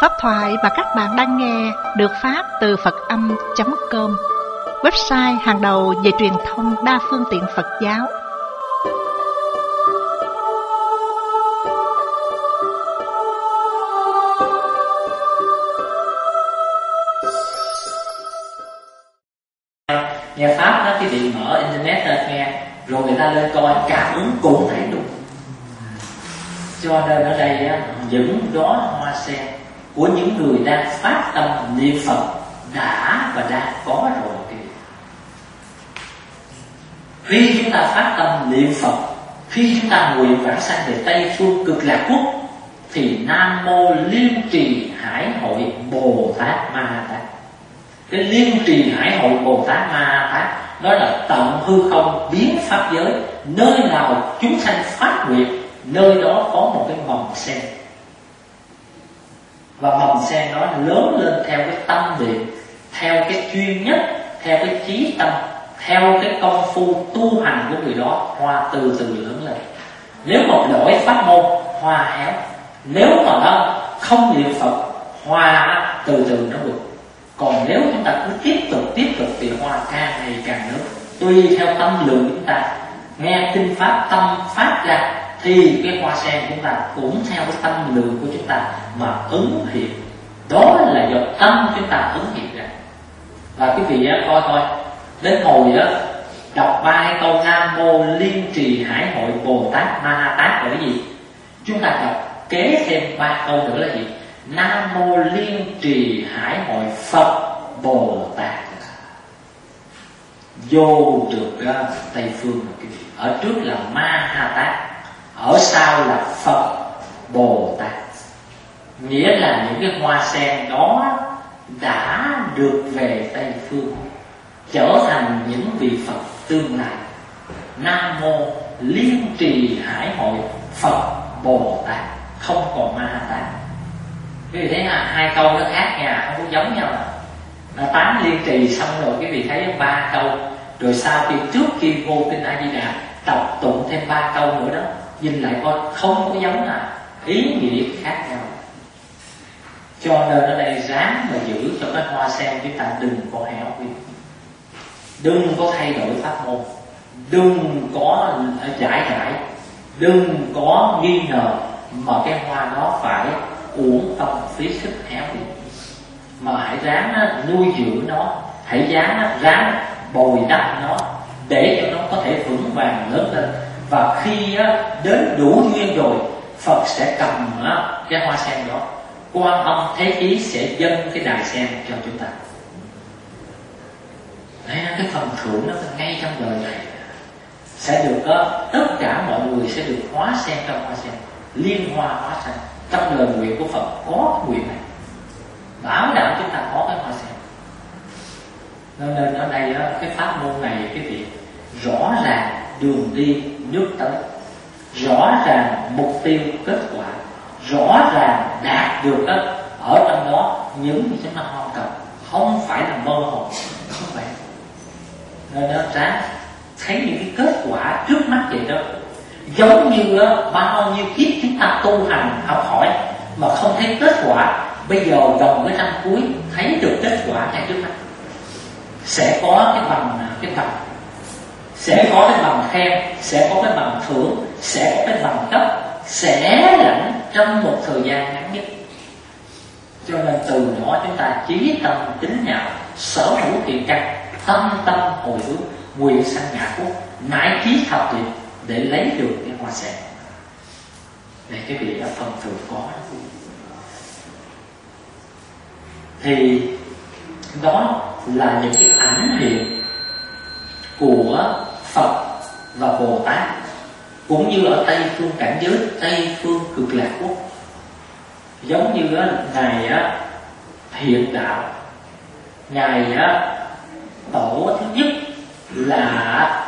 Pháp thoại mà các bạn đang nghe được phát từ Phật-âm.com, website hàng đầu về truyền thông đa phương tiện Phật giáo. Nghe Pháp đó, quý vị mở internet ra nghe, rồi người ta lên coi cảm ứng cũng thấy đúng. Cho nên ở đây á, những đóa hoa sen của những người đang phát tâm niệm Phật đã và đang có rồi. Khi chúng ta phát tâm niệm Phật, khi chúng ta nguyện vãng sanh về Tây Phương Cực Lạc Quốc, thì Nam Mô Liên Trì Hải Hội Bồ Tát Ma Ha Tát. Cái Liên Trì Hải Hội Bồ Tát Ma Ha Tát đó là tận hư không biến pháp giới, nơi nào chúng sanh phát nguyện, nơi đó có một cái mầm sen. Và mầm sen đó lớn lên theo cái tâm niệm, theo cái chuyên nhất, theo cái chí tâm, theo cái công phu tu hành của người đó, hoa từ từ lớn lên. Nếu một đổi pháp môn, hoa héo. Nếu mà nó không niệm Phật, hoa từ từ nó được. Còn nếu chúng ta cứ tiếp tục thì hoa càng ngày càng lớn. Tùy theo tâm lượng chúng ta nghe kinh pháp tâm phát ra, thì cái hoa sen chúng ta cũng theo cái tâm lượng của chúng ta mà ứng hiện. Đó là do tâm chúng ta ứng hiện ra. Và quý vị coi thôi, đến hồi đó đọc 3 câu Nam Mô Liên Trì Hải Hội Bồ Tát Ma Ha Tát là cái gì? Chúng ta đọc kế thêm 3 câu nữa là gì? Nam Mô Liên Trì Hải Hội Phật Bồ Tát. Vô được Tây Phương rồi quý vị. Ở trước là Ma Ha Tát, ở sau là Phật Bồ Tát. Nghĩa là những cái hoa sen đó đã được về Tây Phương, trở thành những vị Phật tương lai. Nam Mô Liên Trì Hải Hội Phật Bồ Tát, không còn Ma Ha Tát. Quý vị thấy hai câu nó khác nha, không có giống nhau. Nó tán liên trì xong rồi quý vị thấy 3 câu, rồi sau khi trước khi vô kinh A Di Đà đọc tụng thêm 3 câu nữa đó, nhìn lại coi không có giống nào, ý nghĩa khác nhau. Cho nên ở đây ráng mà giữ cho cái hoa sen chúng ta đừng có héo đi, đừng có thay đổi pháp môn, đừng có giải, đừng có nghi ngờ, mà cái hoa đó phải uổng công phí sức héo đi. Mà hãy ráng nuôi dưỡng nó, hãy ráng bồi đắp nó để cho nó có thể vững vàng lớn lên. Và khi đến đủ duyên rồi, Phật sẽ cầm cái hoa sen đó, Quan Âm Thế Chí sẽ dâng cái đài sen cho chúng ta. Đấy, cái phần thưởng nó ngay trong đời này sẽ được tất cả mọi người sẽ được hóa sen trong hoa sen, liên hoa hóa sen. Trong lời nguyện của Phật có nguyện này, bảo đảm chúng ta có cái hoa sen. Nên ở đây cái pháp môn này quý vị rõ ràng đường đi nước tới, rõ ràng mục tiêu kết quả, rõ ràng đạt được ở trong đó những gì chúng ta mong cầu, không phải là mơ hồ, không phải. Nên nó ráng thấy những cái kết quả trước mắt vậy đó. Giống như bao nhiêu kiếp chúng ta tu hành học hỏi mà không thấy kết quả, bây giờ gần cái năm cuối thấy được kết quả ngay trước mắt. Sẽ có cái bằng sẽ có cái bằng khen, sẽ có cái bằng thưởng, sẽ có cái bằng cấp, sẽ lãnh trong một thời gian ngắn nhất. Cho nên từ đó chúng ta chí tâm tín nhạo, sở hữu thiện căn, tâm hồi hướng, nguyện sanh ngã quốc, mãi chí thập tuyệt để lấy được cái hoa sen. Để cái vị đó phần thường có đó. Thì đó là những cái ảnh hiện của Phật và Bồ Tát, cũng như ở Tây Phương cảnh giới, Tây Phương Cực Lạc Quốc. Giống như Ngài Hiện Đạo, Ngài tổ thứ nhất là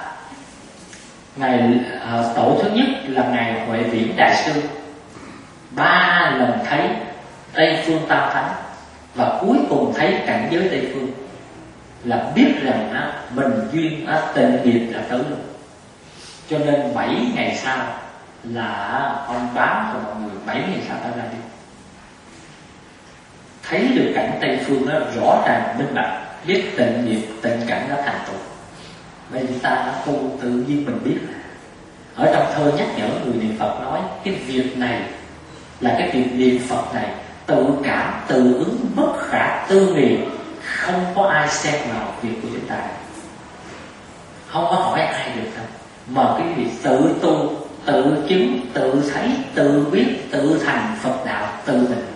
Ngài Huệ Viễn Đại Sư, 3 lần thấy Tây Phương Tam Thánh, và cuối cùng thấy cảnh giới Tây Phương, là biết rằng mình duyên tình nghiệp đã tới luôn. Cho nên 7 ngày sau là ông báo cho mọi người 7 ngày sau ta ra đi. thấy được cảnh Tây phương nó rõ ràng minh bạch, biết tịnh nghiệp tịnh cảnh nó thành tựu. Bây giờ chúng ta tu tự nhiên mình biết. Ở trong thơ nhắc nhở người niệm Phật nói cái việc này là cái việc niệm Phật này tự cảm tự ứng bất khả tư nghị, không có ai xen vào việc của chúng ta, không có hỏi ai được đâu, mà cái việc tự tu, tự chứng, tự thấy, tự biết, tự thành Phật đạo tự mình.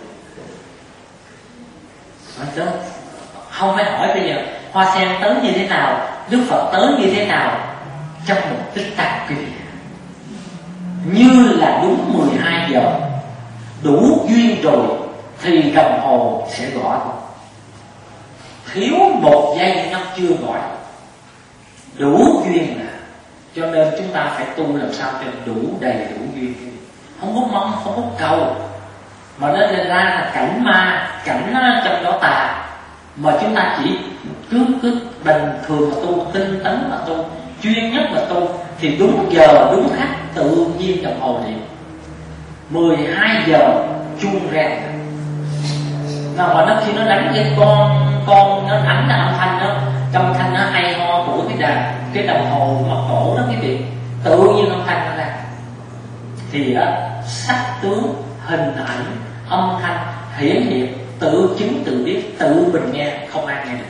Không phải hỏi bây giờ hoa sen tới như thế nào, Đức Phật tới như thế nào, trong một tích tắc quý vị, như là đúng 12 giờ đủ duyên rồi thì đồng hồ sẽ gõ thôi. Thiếu một giây nó chưa gọi, đủ duyên là. Cho nên chúng ta phải tu làm sao cho đủ đầy đủ duyên, không có mong, không có cầu, mà nó ra là cảnh ma, cảnh trong đó tà, mà chúng ta chỉ cứ bình thường mà tu, tinh tấn mà tu, chuyên nhất mà tu, thì đúng giờ đúng khắc tự nhiên đồng hồ điện 12 giờ chuông reo. Nào mà nó khi nó đánh cái con nó đánh ra âm thanh đó, trong thanh nó hay ho của cái đồng hồ mặt cổ đó, cái việc tự nhiên âm thanh nó ra, thì sắc tướng hình ảnh âm thanh hiển hiện, tự chứng tự biết, tự mình nghe, không ai nghe được.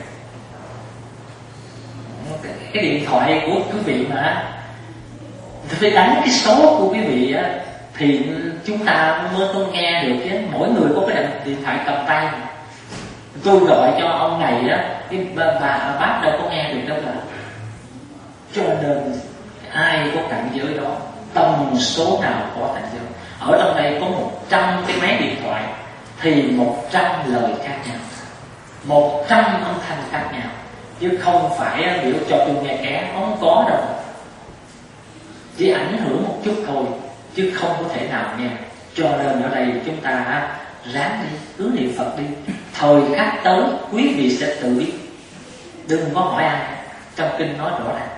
Cái điện thoại của quý vị mà phải đánh cái số của quý vị á, thì chúng ta mới không nghe được chứ. Mỗi người có cái điện thoại cầm tay mà. Tôi gọi cho ông này đó, cái bà bác đâu có nghe được đâu mà. Cho nên ai có cảnh giới đó, tần số nào có cảnh giới. Ở trong đây có 100 cái máy điện thoại thì 100 lời khác nhau, 100 âm thanh khác nhau, chứ không phải biểu cho tôi nghe ké, không có đâu. Chỉ ảnh hưởng một chút thôi, chứ không có thể nào nghe. Cho nên ở đây chúng ta ráng đi, cứ niệm Phật đi. Thời khắc tới quý vị sẽ tự biết, đừng có hỏi ai. Trong kinh nói rõ ràng,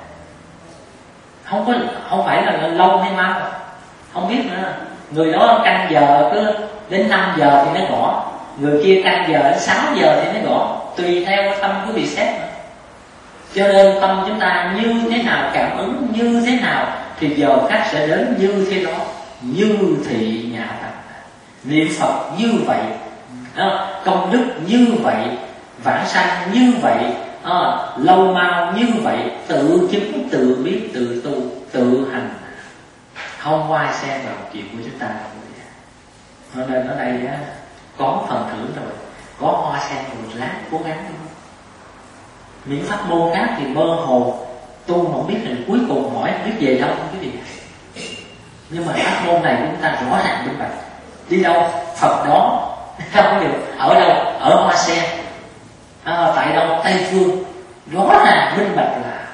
không phải là lâu hay mau, không biết nữa. Người đó canh giờ cứ đến 5 giờ thì nó gõ, người kia canh giờ đến 6 giờ thì nó gõ, tùy theo tâm quý vị xét nữa. Cho nên tâm chúng ta như thế nào, cảm ứng như thế nào, thì giờ khác sẽ đến như thế đó. Như thị nhã tạng, niệm Phật như vậy, công đức như vậy, vãng sanh như vậy, lâu mau như vậy, tự chứng, tự biết, tự tu, tự hành, không ai xen vào chuyện của chúng ta. Cho nên ở đây có phần thưởng rồi, có hoa sen rồi, ráng cố gắng thôi. Những pháp môn khác thì mơ hồ, tu không biết là cuối cùng hỏi không biết về đâu không cái gì. Nhưng mà pháp môn này chúng ta rõ ràng minh bạch, đi đâu Phật đó, không được. Ở đâu? Ở hoa sen, tại đâu? Tây phương. Rõ ràng minh bạch là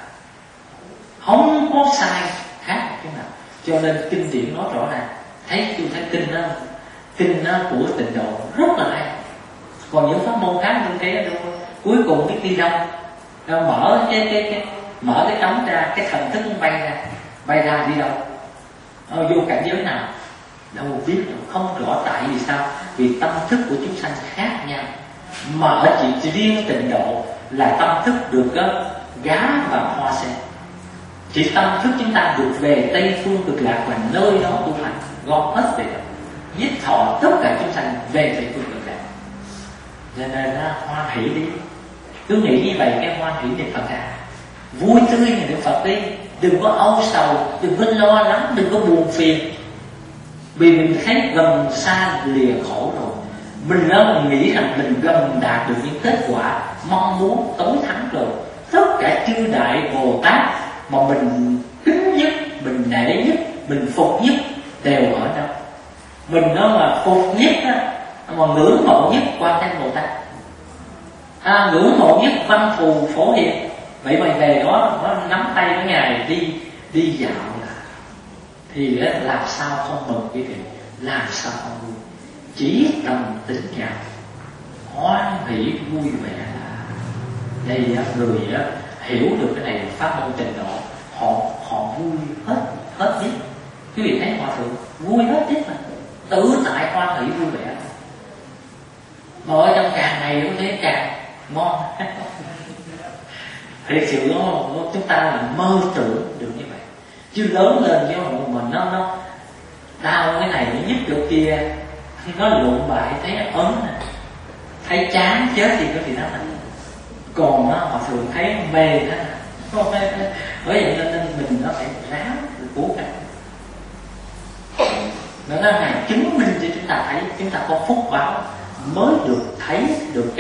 không có sai khác chỗ nào. Cho nên kinh điển nói rõ ràng. Tôi thấy kinh của Tịnh Độ rất là hay. Còn những pháp môn khác như thế cuối cùng biết đi đâu, mở cái trống ra, cái thần thức bay ra đi đâu, vô cảnh giới nào đâu biết đâu, không rõ. Tại vì sao? Vì tâm thức của chúng sanh khác nhau. Mà ở chỉ riêng Tịnh Độ là tâm thức được gá vào hoa sen. Chỉ tâm thức chúng ta được về Tây phương cực lạc, và nơi đó tu hành, gom hết về đó, giết thọ tất cả chúng sanh về Tây phương cực lạc. Cho nên hoan hỷ đi, cứ nghĩ như vậy, cái hoan hỷ niệm Phật vui tươi niệm Phật đi, đừng có âu sầu, đừng có lo lắng, đừng có buồn phiền. Vì mình thấy gần xa lìa khổ rồi, mình nghĩ rằng mình gần đạt được những kết quả mong muốn tối thắng rồi. Tất cả chư đại Bồ Tát mà mình kính nhất, mình nể nhất, mình phục nhất đều ở đâu? Mình mà phục nhất mà ngưỡng mộ nhất Quan Thế Bồ Tát, ngưỡng mộ nhất Văn Thù Phổ Hiền. Vậy mà về đó nó nắm tay với Ngài đi dạo thì làm sao không mừng quý vị, làm sao không vui. Chỉ tâm tính nhau, hoan hỷ vui vẻ là đây. Người hiểu được cái này pháp môn Tịnh Độ, họ vui hết biết. Quý vị thấy hòa thượng vui hết biết mà, tự tại hoan hỷ vui vẻ. mà ở trong càng này nó thấy càng ngon. Thiệt sự chúng ta là mơ tưởng được như vậy, chứ lớn lên với mình nó đau cái này nó nhức chỗ kia, nó lụng bại thấy ớn nè, thấy chán chết thì có gì đó nè, còn họ thường thấy mê đó nè. Bởi vậy nên mình nó phải ráng cố gắng. Nó này chứng minh cho chúng ta thấy chúng ta có phúc báo mới được thấy được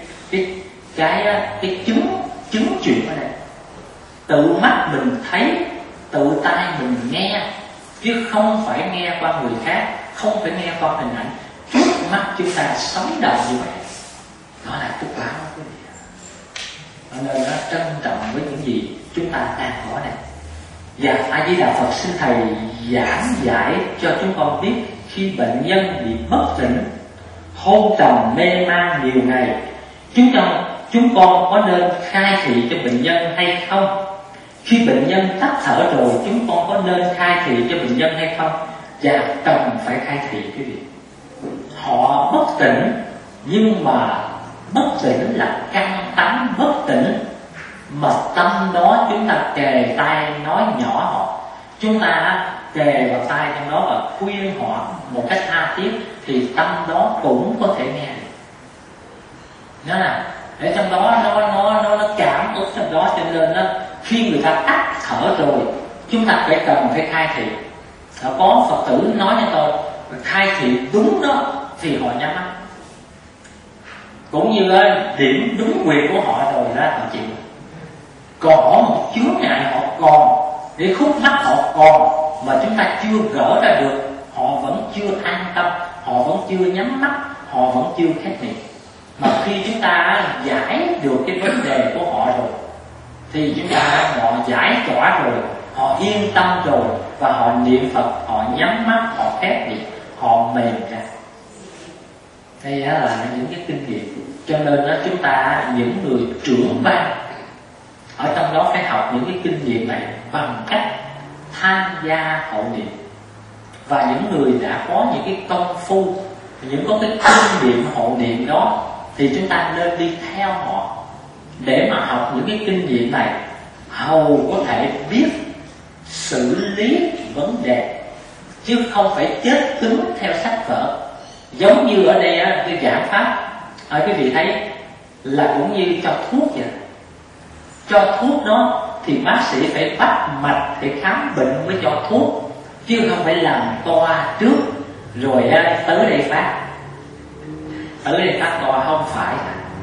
cái chứng chuyện ở đây. Tự mắt mình thấy, tự tai mình nghe, chứ không phải nghe qua người khác, không phải nghe qua hình ảnh. Trước mắt chúng ta sống động như vậy, đó là phúc báo quý vị. Nên nó trân trọng với những gì chúng ta đang có đây. Và A Di Đà Phật xin thầy giảng giải cho chúng con biết, khi bệnh nhân bị bất tỉnh, hôn trầm mê man nhiều ngày, chúng con có nên khai thị cho bệnh nhân hay không? Khi bệnh nhân tắt thở rồi, chúng con có nên khai thị cho bệnh nhân hay không? Và cần phải khai thị quý vị. Họ bất tỉnh, nhưng mà bất tỉnh là căn tánh bất tỉnh, mà tâm đó chúng ta kề tai nói nhỏ họ, chúng ta kề vào tai trong đó và khuyên họ một cách tha thiết, thì tâm đó cũng có thể nghe được. Đó là để trong đó nó cảm ứng trong đó, cho nên khi người ta tắt thở rồi, chúng ta cần phải khai thị. Có Phật tử nói cho tôi khai thị đúng đó thì họ nhắm mắt, cũng như điểm đúng quyền của họ rồi đó họ chịu. Còn có một chướng ngại họ còn, để khúc mắc họ còn mà chúng ta chưa gỡ ra được, họ vẫn chưa an tâm, họ vẫn chưa nhắm mắt, họ vẫn chưa khép miệng. Mà khi chúng ta giải được cái vấn đề của họ rồi, thì chúng ta họ giải tỏa rồi, họ yên tâm rồi, và họ niệm Phật, họ nhắm mắt, họ khép miệng, họ mềm ra. Đây là những cái kinh nghiệm. Cho nên chúng ta, những người trưởng ban ở trong đó, phải học những cái kinh nghiệm này bằng cách tham gia hộ niệm. Và những người đã có những cái công phu, có cái kinh nghiệm hộ niệm đó, thì chúng ta nên đi theo họ để mà học những cái kinh nghiệm này, hầu có thể biết xử lý vấn đề, chứ không phải chết cứng theo sách vở. Giống như ở đây cái giảng pháp, quý vị thấy là cũng như cho thuốc vậy. Cho thuốc đó thì bác sĩ phải bắt mạch để khám bệnh mới cho thuốc, chứ không phải làm toa trước rồi tới đây phát. Tới đây phát toa không phải.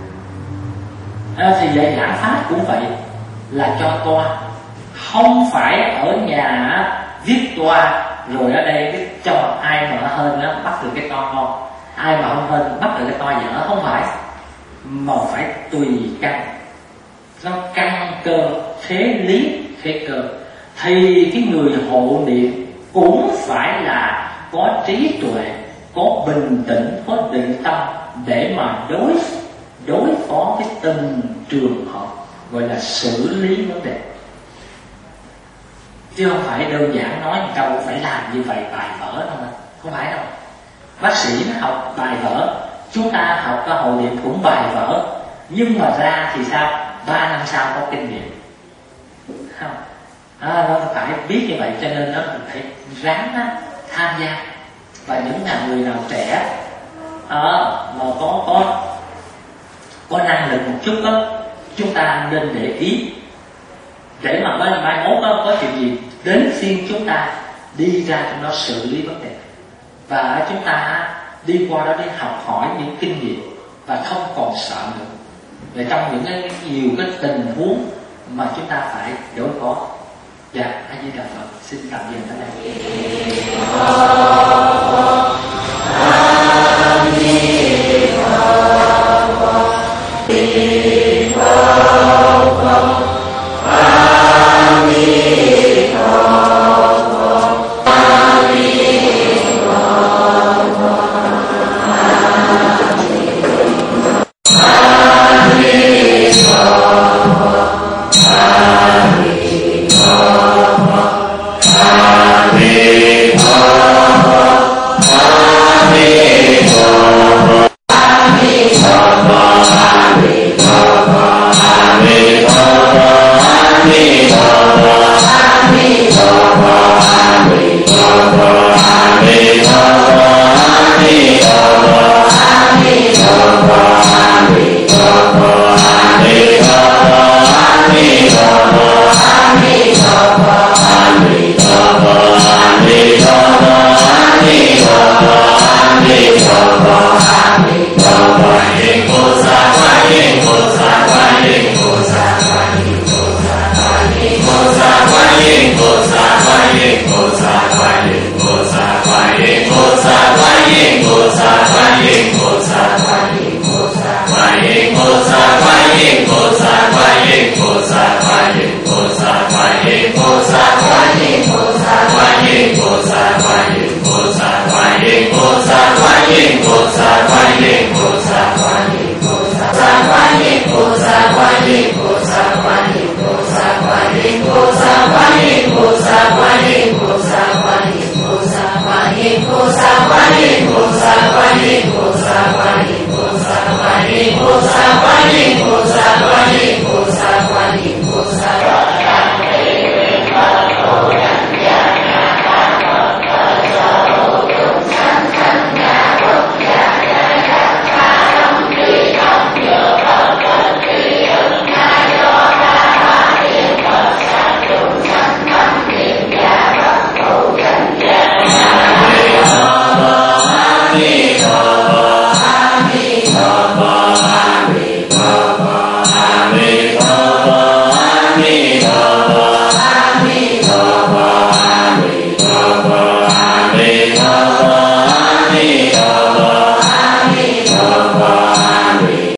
Thì dạy giảng pháp cũng vậy, là cho toa, không phải ở nhà viết toa rồi ở đây cho ai mà hên bắt được cái toa ngon, ai mà không hên bắt được cái toa dở. Không phải, mà phải tùy căn, nó căn cơ, thế lý, thế cơ. Thì cái người hộ niệm cũng phải là có trí tuệ, có bình tĩnh, có định tâm để mà đối phó với từng trường hợp, gọi là xử lý vấn đề. Chứ không phải đơn giản nói một câu phải làm như vậy bài vở đâu mà. Không phải đâu. Bác sĩ nó học bài vở, chúng ta học cái hộ niệm cũng bài vở, nhưng mà ra thì sao? 3 năm sau có kinh nghiệm không? Nó phải biết như vậy. Cho nên nó phải ráng tham gia. Và những người nào trẻ mà có năng lực một chút đó, chúng ta nên để ý, để mà mai mốt có chuyện gì đến phiên chúng ta đi ra trong đó xử lý vấn đề. Và chúng ta đi qua đó để học hỏi những kinh nghiệm và không còn sợ nữa. Để trong những nhiều cái tình huống mà chúng ta phải đối phó. Dạ, A Di Đà Phật, xin tạm dừng tại đây. Amen. Quan